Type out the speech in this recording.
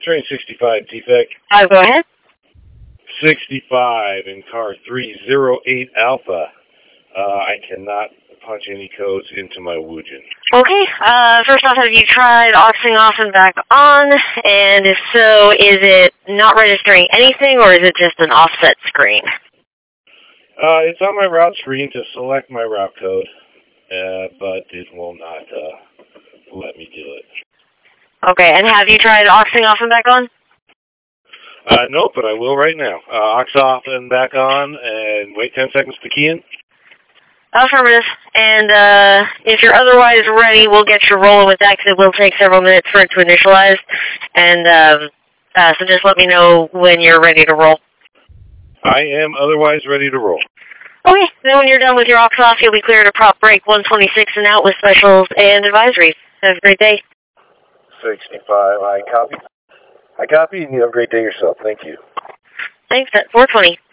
Train 65, TFEC. Go ahead. 65 in car 308 Alpha. I cannot punch any codes into my Woojin. Okay, first off, have you tried auxing off and back on? And if so, is it not registering anything, or is it just an offset screen? It's on my route screen to select my route code, but it will not let me do it. Okay, and have you tried auxing off and back on? No, but I will right now. Aux off and back on, and wait 10 seconds to key in. Affirmative. And if you're otherwise ready, we'll get you rolling with that, because it will take several minutes for it to initialize. And so just let me know when you're ready to roll. I am otherwise ready to roll. Okay, then when you're done with your aux off, you'll be clear to prop break 126 and out with specials and advisories. Have a great day. 65, I copy. I copy, and you have a great day yourself. Thank you. Thanks, at 420.